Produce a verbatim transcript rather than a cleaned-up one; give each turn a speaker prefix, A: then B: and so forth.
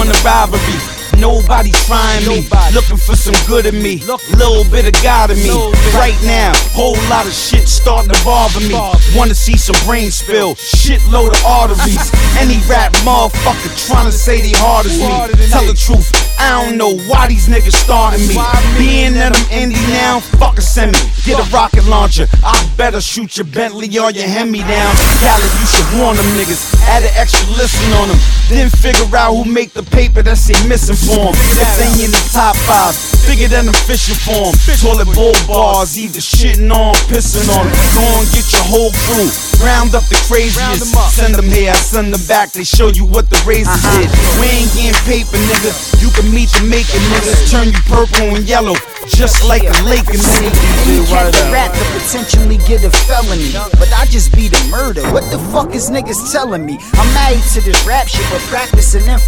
A: on the rivalry. Nobody's trying me, looking for some good in me, little bit of God in me. Right now, whole lot of shit starting to bother me. Wanna see some brain spill, shitload of arteries. Any rap motherfucker trying to say they hard as me. Tell the truth, I don't know why these niggas starting me. Being that I'm indie now, fucking send me. Get a rocket launcher, I better shoot your Bentley or your hand-me-down. Khaled, you should warn them niggas, add an extra listen on them. Then figure out who make the paper that say missing for them. If they in the top five, bigger than them fishing for them. Toilet bowl bars, either shitting on, pissing on them. Go and get your whole crew, round up the craziest. Send them here, I send them back, they show you what the razors did. We ain't getting paper, nigga, you can meet the making niggas. Turn you purple and yellow, just like a lake in the
B: You catch a rat to potentially get a felony, but I just be the murder. What the fuck is niggas telling me? I'm married to this rap shit, but practicing in